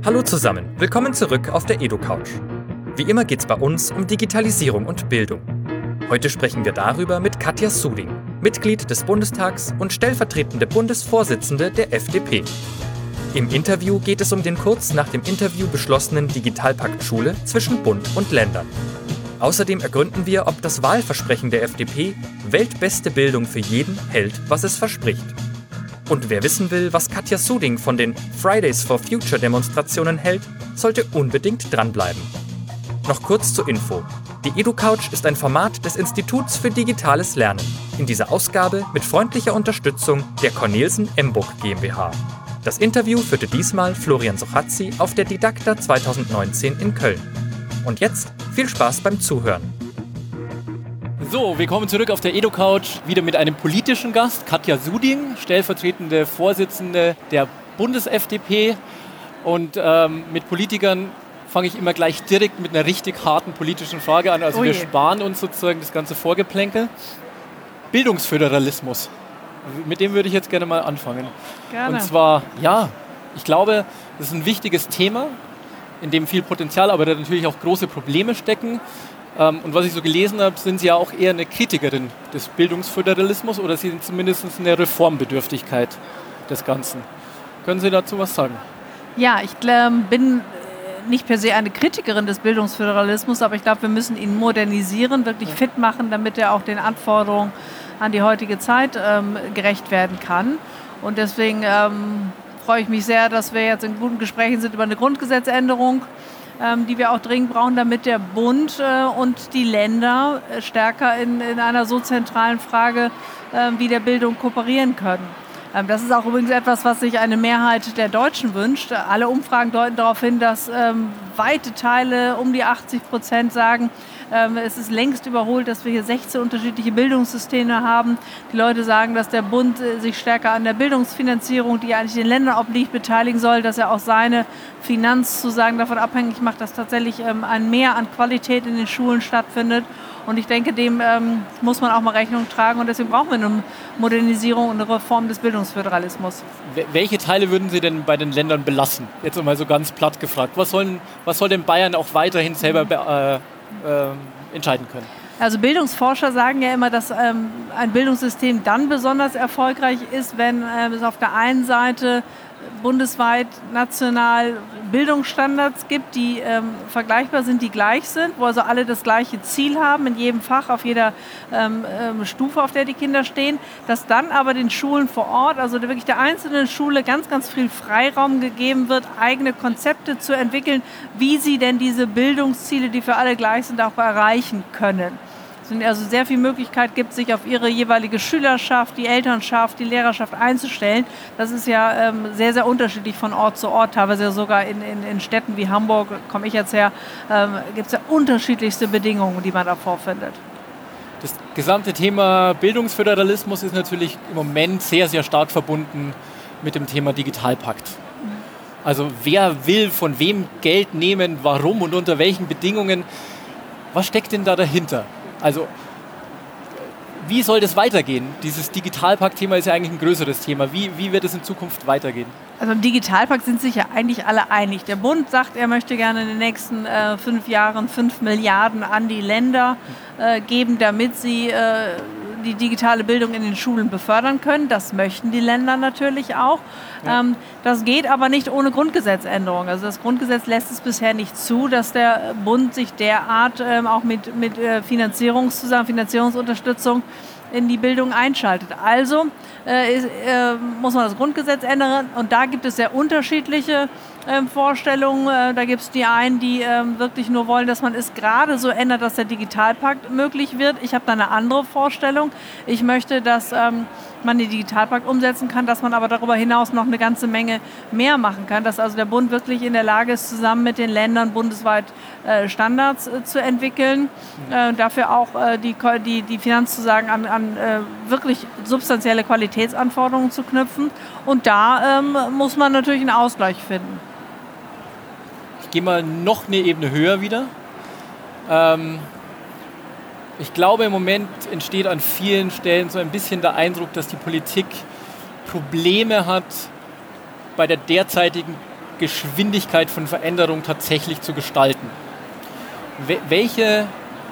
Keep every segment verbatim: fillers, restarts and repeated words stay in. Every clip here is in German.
Hallo zusammen, willkommen zurück auf der EduCouch. Wie immer geht es bei uns um Digitalisierung und Bildung. Heute sprechen wir darüber mit Katja Suding, Mitglied des Bundestags und stellvertretende Bundesvorsitzende der F D P. Im Interview geht es um den kurz nach dem Interview beschlossenen Digitalpakt Schule zwischen Bund und Ländern. Außerdem ergründen wir, ob das Wahlversprechen der F D P, weltbeste Bildung für jeden, hält, was es verspricht. Und wer wissen will, was Katja Suding von den Fridays for Future Demonstrationen hält, sollte unbedingt dranbleiben. Noch kurz zur Info. Die EduCouch ist ein Format des Instituts für digitales Lernen. In dieser Ausgabe mit freundlicher Unterstützung der Cornelsen Emburg GmbH. Das Interview führte diesmal Florian Sochazzi auf der Didakta zwanzig neunzehn in Köln. Und jetzt viel Spaß beim Zuhören. So, willkommen zurück auf der EduCouch, wieder mit einem politischen Gast, Katja Suding, stellvertretende Vorsitzende der Bundes-F D P. Und ähm, mit Politikern fange ich immer gleich direkt mit einer richtig harten politischen Frage an. Also Ui. wir sparen uns sozusagen das ganze Vorgeplänkel. Bildungsföderalismus, mit dem würde ich jetzt gerne mal anfangen. Gerne. Und zwar, ja, ich glaube, das ist ein wichtiges Thema, in dem viel Potenzial, aber da natürlich auch große Probleme stecken. Und was ich so gelesen habe, sind Sie ja auch eher eine Kritikerin des Bildungsföderalismus oder Sie sind zumindest eine Reformbedürftigkeit des Ganzen. Können Sie dazu was sagen? Ja, ich ähm, bin nicht per se eine Kritikerin des Bildungsföderalismus, aber ich glaube, wir müssen ihn modernisieren, wirklich fit machen, damit er auch den Anforderungen an die heutige Zeit ähm, gerecht werden kann. Und deswegen ähm, freue ich mich sehr, dass wir jetzt in guten Gesprächen sind über eine Grundgesetzänderung, ähm, die wir auch dringend brauchen, damit der Bund äh, und die Länder äh, stärker in, in einer so zentralen Frage äh, wie der Bildung kooperieren können. Ähm, das ist auch übrigens etwas, was sich eine Mehrheit der Deutschen wünscht. Alle Umfragen deuten darauf hin, dass ähm, weite Teile, um die achtzig Prozent, sagen, ähm, es ist längst überholt, dass wir hier sechzehn unterschiedliche Bildungssysteme haben. Die Leute sagen, dass der Bund äh, sich stärker an der Bildungsfinanzierung, die eigentlich den Ländern obliegt, beteiligen soll, dass er auch seine Finanzzusagen davon abhängig macht, dass tatsächlich ähm, ein Mehr an Qualität in den Schulen stattfindet. Und ich denke, dem ähm, muss man auch mal Rechnung tragen. Und deswegen brauchen wir eine Modernisierung und eine Reform des Bildungsföderalismus. Welche Teile würden Sie denn bei den Ländern belassen? Jetzt mal so ganz platt gefragt. Was, sollen, was soll denn Bayern auch weiterhin selber be- äh, äh, entscheiden können? Also Bildungsforscher sagen ja immer, dass ähm, ein Bildungssystem dann besonders erfolgreich ist, wenn äh, es auf der einen Seite bundesweit national Bildungsstandards gibt, die ähm, vergleichbar sind, die gleich sind, wo also alle das gleiche Ziel haben in jedem Fach, auf jeder ähm, ähm, Stufe, auf der die Kinder stehen, dass dann aber den Schulen vor Ort, also wirklich der einzelnen Schule ganz, ganz viel Freiraum gegeben wird, eigene Konzepte zu entwickeln, wie sie denn diese Bildungsziele, die für alle gleich sind, auch erreichen können. Es also sehr viel Möglichkeit gibt, sich auf ihre jeweilige Schülerschaft, die Elternschaft, die Lehrerschaft einzustellen. Das ist ja ähm, sehr, sehr unterschiedlich von Ort zu Ort. Teilweise sogar in, in, in Städten wie Hamburg, komme ich jetzt her, ähm, gibt es ja unterschiedlichste Bedingungen, die man da vorfindet. Das gesamte Thema Bildungsföderalismus ist natürlich im Moment sehr, sehr stark verbunden mit dem Thema Digitalpakt. Also wer will von wem Geld nehmen, warum und unter welchen Bedingungen? Was steckt denn da dahinter? Also, wie soll das weitergehen? Dieses Digitalpakt-Thema ist ja eigentlich ein größeres Thema. Wie, wie wird es in Zukunft weitergehen? Also im Digitalpakt sind sich ja eigentlich alle einig. Der Bund sagt, er möchte gerne in den nächsten äh, fünf Jahren fünf Milliarden an die Länder äh, geben, damit sie äh, die digitale Bildung in den Schulen befördern können. Das möchten die Länder natürlich auch. Ja. Ähm, das geht aber nicht ohne Grundgesetzänderung. Also das Grundgesetz lässt es bisher nicht zu, dass der Bund sich derart ähm, auch mit, mit äh, Finanzierungszusammen, Finanzierungsunterstützung in die Bildung einschaltet. Also äh, ist, äh, muss man das Grundgesetz ändern und da gibt es sehr unterschiedliche äh, Vorstellungen. Äh, da gibt es die einen, die äh, wirklich nur wollen, dass man es gerade so ändert, dass der Digitalpakt möglich wird. Ich habe da eine andere Vorstellung. Ich möchte, dass ähm, man den Digitalpakt umsetzen kann, dass man aber darüber hinaus noch eine ganze Menge mehr machen kann, dass also der Bund wirklich in der Lage ist, zusammen mit den Ländern bundesweit äh, Standards äh, zu entwickeln, äh, dafür auch äh, die, die, die Finanzzusagen an, an äh, wirklich substanzielle Qualitätsanforderungen zu knüpfen und da ähm, muss man natürlich einen Ausgleich finden. Ich gehe mal noch eine Ebene höher wieder. Ähm Ich glaube, im Moment entsteht an vielen Stellen so ein bisschen der Eindruck, dass die Politik Probleme hat, bei der derzeitigen Geschwindigkeit von Veränderung tatsächlich zu gestalten. We- welche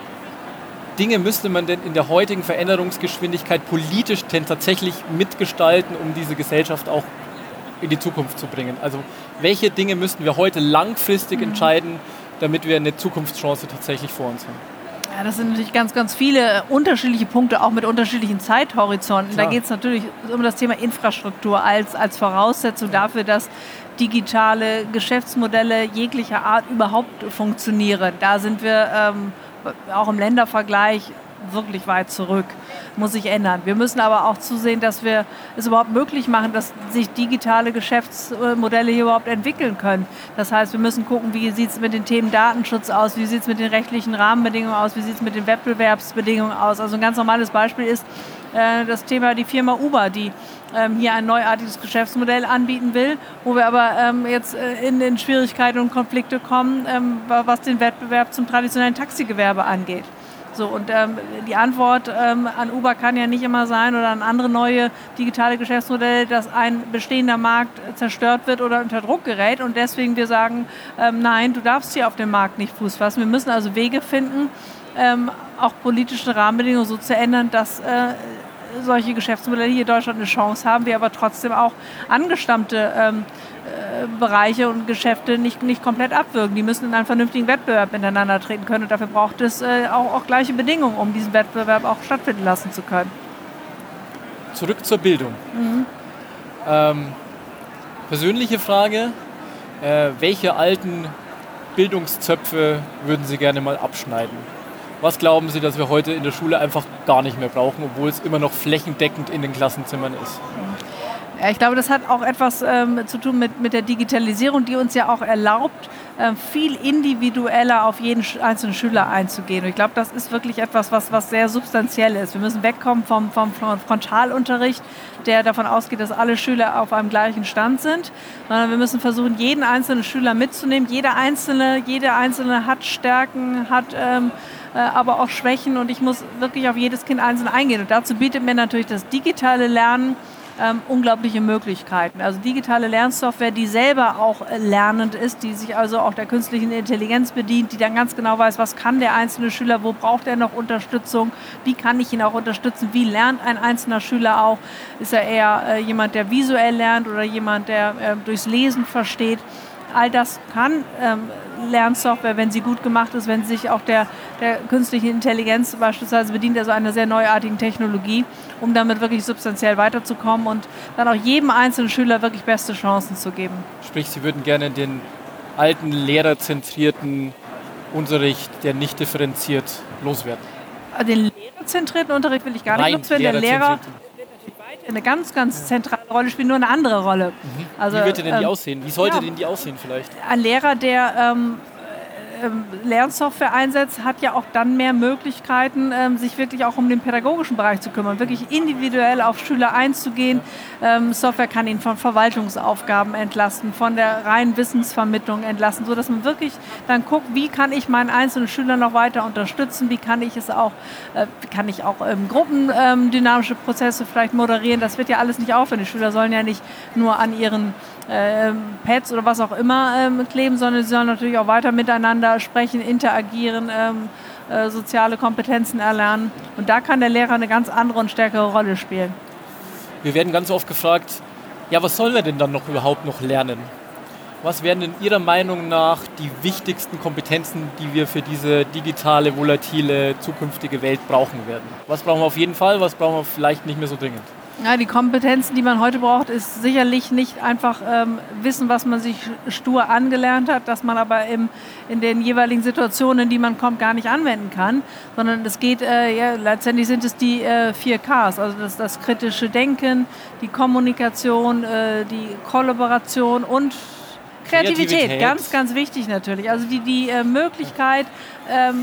Dinge müsste man denn in der heutigen Veränderungsgeschwindigkeit politisch denn tatsächlich mitgestalten, um diese Gesellschaft auch in die Zukunft zu bringen? Also welche Dinge müssten wir heute langfristig mhm. entscheiden, damit wir eine Zukunftschance tatsächlich vor uns haben? Ja, das sind natürlich ganz, ganz viele unterschiedliche Punkte, auch mit unterschiedlichen Zeithorizonten. Klar. Da geht es natürlich um das Thema Infrastruktur als, als Voraussetzung dafür, dass digitale Geschäftsmodelle jeglicher Art überhaupt funktionieren. Da sind wir ähm, auch im Ländervergleich wirklich weit zurück. Muss sich ändern. Wir müssen aber auch zusehen, dass wir es überhaupt möglich machen, dass sich digitale Geschäftsmodelle hier überhaupt entwickeln können. Das heißt, wir müssen gucken, wie sieht es mit den Themen Datenschutz aus, wie sieht es mit den rechtlichen Rahmenbedingungen aus, wie sieht es mit den Wettbewerbsbedingungen aus. Also ein ganz normales Beispiel ist äh, das Thema die Firma Uber, die ähm, hier ein neuartiges Geschäftsmodell anbieten will, wo wir aber ähm, jetzt äh, in, in Schwierigkeiten und Konflikte kommen, ähm, was den Wettbewerb zum traditionellen Taxigewerbe angeht. So, und ähm, die Antwort ähm, an Uber kann ja nicht immer sein oder an andere neue digitale Geschäftsmodelle, dass ein bestehender Markt zerstört wird oder unter Druck gerät und deswegen wir sagen, ähm, nein, du darfst hier auf dem Markt nicht Fuß fassen. Wir müssen also Wege finden, ähm, auch politische Rahmenbedingungen so zu ändern, dass äh, solche Geschäftsmodelle hier in Deutschland eine Chance haben, wir aber trotzdem auch angestammte ähm, äh, Bereiche und Geschäfte nicht, nicht komplett abwürgen. Die müssen in einen vernünftigen Wettbewerb miteinander treten können und dafür braucht es äh, auch, auch gleiche Bedingungen, um diesen Wettbewerb auch stattfinden lassen zu können. Zurück zur Bildung. Mhm. Ähm, persönliche Frage, äh, welche alten Bildungszöpfe würden Sie gerne mal abschneiden? Was glauben Sie, dass wir heute in der Schule einfach gar nicht mehr brauchen, obwohl es immer noch flächendeckend in den Klassenzimmern ist? Ja, ich glaube, das hat auch etwas ähm, zu tun mit, mit der Digitalisierung, die uns ja auch erlaubt, äh, viel individueller auf jeden einzelnen Schüler einzugehen. Und ich glaube, das ist wirklich etwas, was, was sehr substanziell ist. Wir müssen wegkommen vom, vom Frontalunterricht, der davon ausgeht, dass alle Schüler auf einem gleichen Stand sind, sondern wir müssen versuchen, jeden einzelnen Schüler mitzunehmen. Jeder Einzelne, jeder Einzelne hat Stärken, hat ähm, äh, aber auch Schwächen und ich muss wirklich auf jedes Kind einzeln eingehen. Und dazu bietet mir natürlich das digitale Lernen Ähm, unglaubliche Möglichkeiten. Also digitale Lernsoftware, die selber auch äh, lernend ist, die sich also auch der künstlichen Intelligenz bedient, die dann ganz genau weiß, was kann der einzelne Schüler, wo braucht er noch Unterstützung, wie kann ich ihn auch unterstützen, wie lernt ein einzelner Schüler auch, ist er eher äh, jemand, der visuell lernt oder jemand, der äh, durchs Lesen versteht. All das kann ähm, Lernsoftware, wenn sie gut gemacht ist, wenn sie sich auch der, der künstlichen Intelligenz beispielsweise bedient, also einer sehr neuartigen Technologie, um damit wirklich substanziell weiterzukommen und dann auch jedem einzelnen Schüler wirklich beste Chancen zu geben. Sprich, Sie würden gerne den alten lehrerzentrierten Unterricht, der nicht differenziert, loswerden? Den lehrerzentrierten Unterricht will ich gar nicht loswerden. Der Lehrer eine ganz, ganz zentrale Rolle spielt, nur eine andere Rolle. Mhm. Also, Wie würde denn die ähm, aussehen? Wie sollte ja, denn die aussehen vielleicht? Ein Lehrer, der ähm, ähm, Lernsoftware einsetzt, hat ja auch dann mehr Möglichkeiten, ähm, sich wirklich auch um den pädagogischen Bereich zu kümmern, wirklich individuell auf Schüler einzugehen. Ähm, Software kann ihn von Verwaltungsaufgaben entlasten, von der reinen Wissensvermittlung entlasten, sodass man wirklich dann guckt, wie kann ich meinen einzelnen Schüler noch weiter unterstützen, wie kann ich es auch, äh, kann ich auch ähm, gruppendynamische ähm, Prozesse vielleicht moderieren. Das wird ja alles nicht aufhören. Die Schüler sollen ja nicht nur an ihren ähm, Pads oder was auch immer ähm, kleben, sondern sie sollen natürlich auch weiter miteinander sprechen, interagieren, ähm, äh, soziale Kompetenzen erlernen. Und da kann der Lehrer eine ganz andere und stärkere Rolle spielen. Wir werden ganz oft gefragt, ja, was sollen wir denn dann noch überhaupt noch lernen? Was wären denn Ihrer Meinung nach die wichtigsten Kompetenzen, die wir für diese digitale, volatile, zukünftige Welt brauchen werden? Was brauchen wir auf jeden Fall, was brauchen wir vielleicht nicht mehr so dringend? Ja, die Kompetenzen, die man heute braucht, ist sicherlich nicht einfach ähm, Wissen, was man sich stur angelernt hat, das man aber im, in den jeweiligen Situationen, in die man kommt, gar nicht anwenden kann, sondern es geht, äh, ja, letztendlich sind es die äh, vier Ks, also das, das kritische Denken, die Kommunikation, äh, die Kollaboration und Kreativität. Kreativität, ganz, ganz wichtig natürlich. Also die, die äh, Möglichkeit, ähm,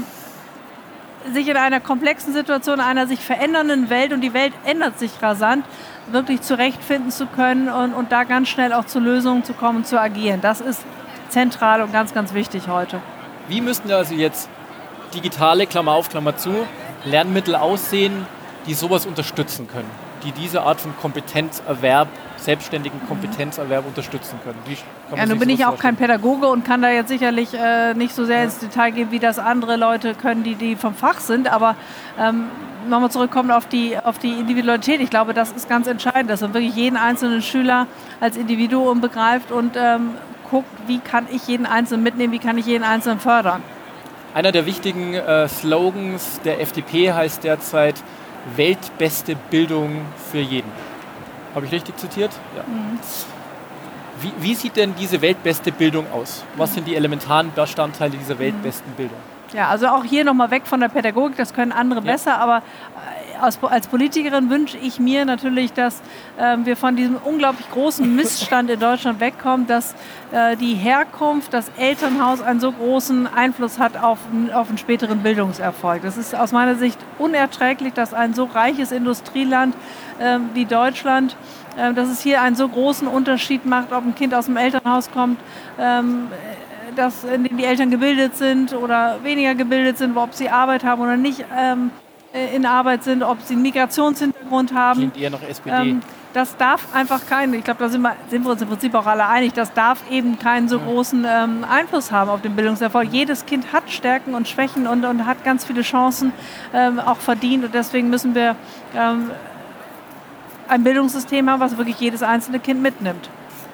sich in einer komplexen Situation, einer sich verändernden Welt, und die Welt ändert sich rasant, wirklich zurechtfinden zu können und, und da ganz schnell auch zu Lösungen zu kommen und zu agieren. Das ist zentral und ganz, ganz wichtig heute. Wie müssten also jetzt digitale, Klammer auf, Klammer zu, Lernmittel aussehen, die sowas unterstützen können, die diese Art von Kompetenzerwerb selbstständigen Kompetenzerwerb unterstützen können. Wie kann man ja, nun bin ich auch kein Pädagoge und kann da jetzt sicherlich äh, nicht so sehr ja. ins Detail gehen, wie das andere Leute können, die, die vom Fach sind. Aber ähm, nochmal zurückkommen auf die, auf die Individualität. Ich glaube, das ist ganz entscheidend, dass man wirklich jeden einzelnen Schüler als Individuum begreift und ähm, guckt, wie kann ich jeden Einzelnen mitnehmen, wie kann ich jeden Einzelnen fördern. Einer der wichtigen äh, Slogans der F D P heißt derzeit weltbeste Bildung für jeden. Habe ich richtig zitiert? Ja. Mhm. Wie, wie sieht denn diese weltbeste Bildung aus? Was sind die elementaren Bestandteile dieser weltbesten mhm. Bildung? Ja, also auch hier nochmal weg von der Pädagogik, das können andere ja. besser, aber als, als Politikerin wünsche ich mir natürlich, dass äh, wir von diesem unglaublich großen Missstand in Deutschland wegkommen, dass äh, die Herkunft, das Elternhaus einen so großen Einfluss hat auf, auf einen späteren Bildungserfolg. Das ist aus meiner Sicht unerträglich, dass ein so reiches Industrieland äh, wie Deutschland, äh, dass es hier einen so großen Unterschied macht, ob ein Kind aus dem Elternhaus kommt, ähm, dass, in dem die Eltern gebildet sind oder weniger gebildet sind, ob sie Arbeit haben oder nicht ähm, in Arbeit sind, ob sie einen Migrationshintergrund haben. Klingt eher noch S P D. Ähm, das darf einfach keinen, ich glaube, da sind wir, sind wir uns im Prinzip auch alle einig, das darf eben keinen so großen ähm, Einfluss haben auf den Bildungserfolg. Jedes Kind hat Stärken und Schwächen und, und hat ganz viele Chancen ähm, auch verdient und deswegen müssen wir ähm, ein Bildungssystem haben, was wirklich jedes einzelne Kind mitnimmt.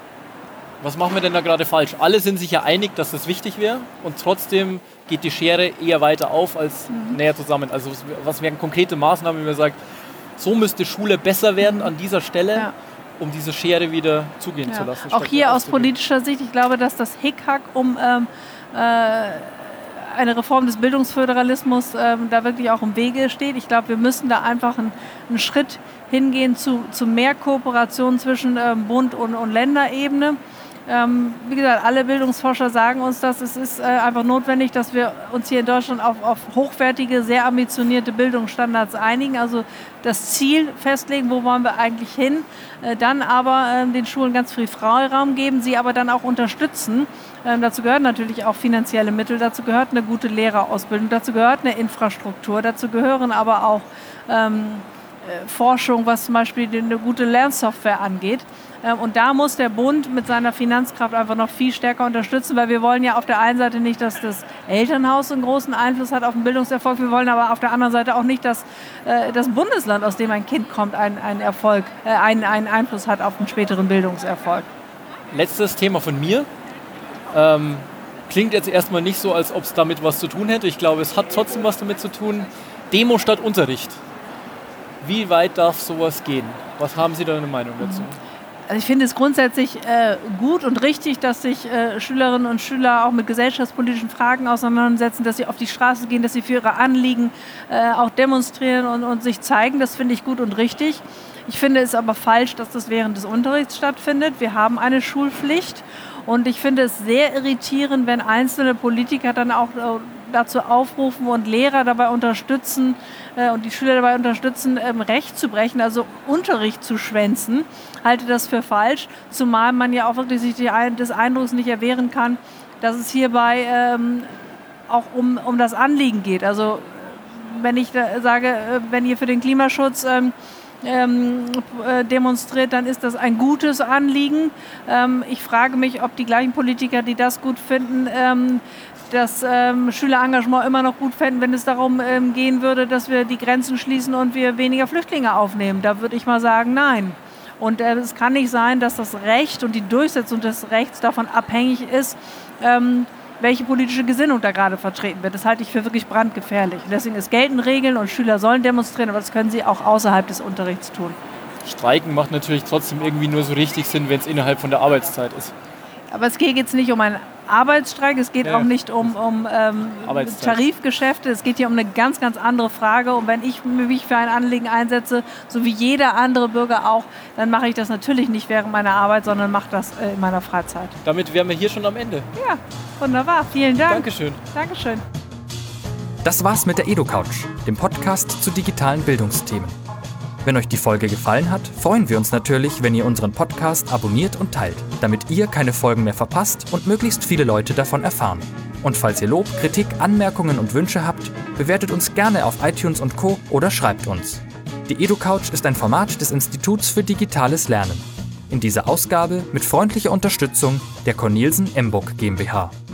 Was machen wir denn da gerade falsch? Alle sind sich ja einig, dass das wichtig wäre und trotzdem geht die Schere eher weiter auf als mhm. näher zusammen. Also was wären konkrete Maßnahmen, wie man sagt, so müsste Schule besser werden mhm. an dieser Stelle, ja. um diese Schere wieder zugehen ja. zu lassen. Auch hier aus politischer Sicht, ich glaube, dass das Hickhack um ähm, äh, eine Reform des Bildungsföderalismus ähm, da wirklich auch im Wege steht. Ich glaube, wir müssen da einfach einen, einen Schritt hingehen zu, zu mehr Kooperation zwischen ähm, Bund und, und Länderebene. Ähm, wie gesagt, alle Bildungsforscher sagen uns das. Es ist äh, einfach notwendig, dass wir uns hier in Deutschland auf, auf hochwertige, sehr ambitionierte Bildungsstandards einigen. Also das Ziel festlegen, wo wollen wir eigentlich hin. Äh, dann aber äh, den Schulen ganz viel Freiraum geben, sie aber dann auch unterstützen. Ähm, dazu gehören natürlich auch finanzielle Mittel, dazu gehört eine gute Lehrerausbildung, dazu gehört eine Infrastruktur, dazu gehören aber auch ähm, äh, Forschung, was zum Beispiel eine gute Lernsoftware angeht. Und da muss der Bund mit seiner Finanzkraft einfach noch viel stärker unterstützen, weil wir wollen ja auf der einen Seite nicht, dass das Elternhaus einen großen Einfluss hat auf den Bildungserfolg, wir wollen aber auf der anderen Seite auch nicht, dass äh, das Bundesland, aus dem ein Kind kommt, einen, einen, Erfolg, äh, einen, einen Einfluss hat auf den späteren Bildungserfolg. Letztes Thema von mir. Ähm, klingt jetzt erstmal nicht so, als ob es damit was zu tun hätte. Ich glaube, es hat trotzdem was damit zu tun. Demo statt Unterricht. Wie weit darf sowas gehen? Was haben Sie da eine Meinung dazu? Mhm. Also ich finde es grundsätzlich äh, gut und richtig, dass sich äh, Schülerinnen und Schüler auch mit gesellschaftspolitischen Fragen auseinandersetzen, dass sie auf die Straße gehen, dass sie für ihre Anliegen äh, auch demonstrieren und, und sich zeigen. Das finde ich gut und richtig. Ich finde es aber falsch, dass das während des Unterrichts stattfindet. Wir haben eine Schulpflicht und ich finde es sehr irritierend, wenn einzelne Politiker dann auch äh, dazu aufrufen und Lehrer dabei unterstützen äh, und die Schüler dabei unterstützen, ähm, Recht zu brechen, also Unterricht zu schwänzen. Halte das für falsch, zumal man ja auch wirklich sich die, des Eindrucks nicht erwehren kann, dass es hierbei ähm, auch um, um das Anliegen geht. Also wenn ich da sage, äh, wenn ihr für den Klimaschutz ähm, ähm, äh, demonstriert, dann ist das ein gutes Anliegen. Ähm, ich frage mich, ob die gleichen Politiker, die das gut finden, ähm, das ähm, Schülerengagement immer noch gut fänden, wenn es darum ähm, gehen würde, dass wir die Grenzen schließen und wir weniger Flüchtlinge aufnehmen. Da würde ich mal sagen, nein. Und äh, es kann nicht sein, dass das Recht und die Durchsetzung des Rechts davon abhängig ist, ähm, welche politische Gesinnung da gerade vertreten wird. Das halte ich für wirklich brandgefährlich. Und deswegen, es gelten Regeln und Schüler sollen demonstrieren, aber das können sie auch außerhalb des Unterrichts tun. Streiken macht natürlich trotzdem irgendwie nur so richtig Sinn, wenn es innerhalb von der Arbeitszeit ist. Aber es geht jetzt nicht um einen Arbeitsstreik, es geht ja, auch nicht um, um ähm, Tarifgeschäfte, es geht hier um eine ganz, ganz andere Frage. Und wenn ich mich für ein Anliegen einsetze, so wie jeder andere Bürger auch, dann mache ich das natürlich nicht während meiner Arbeit, sondern mache das äh, in meiner Freizeit. Damit wären wir hier schon am Ende. Ja, wunderbar. Vielen Dank. Dankeschön. Dankeschön. Das war's mit der EduCouch, dem Podcast zu digitalen Bildungsthemen. Wenn euch die Folge gefallen hat, freuen wir uns natürlich, wenn ihr unseren Podcast abonniert und teilt, damit ihr keine Folgen mehr verpasst und möglichst viele Leute davon erfahren. Und falls ihr Lob, Kritik, Anmerkungen und Wünsche habt, bewertet uns gerne auf iTunes und Co. oder schreibt uns. Die EduCouch ist ein Format des Instituts für digitales Lernen. In dieser Ausgabe mit freundlicher Unterstützung der Cornelsen Emburg GmbH.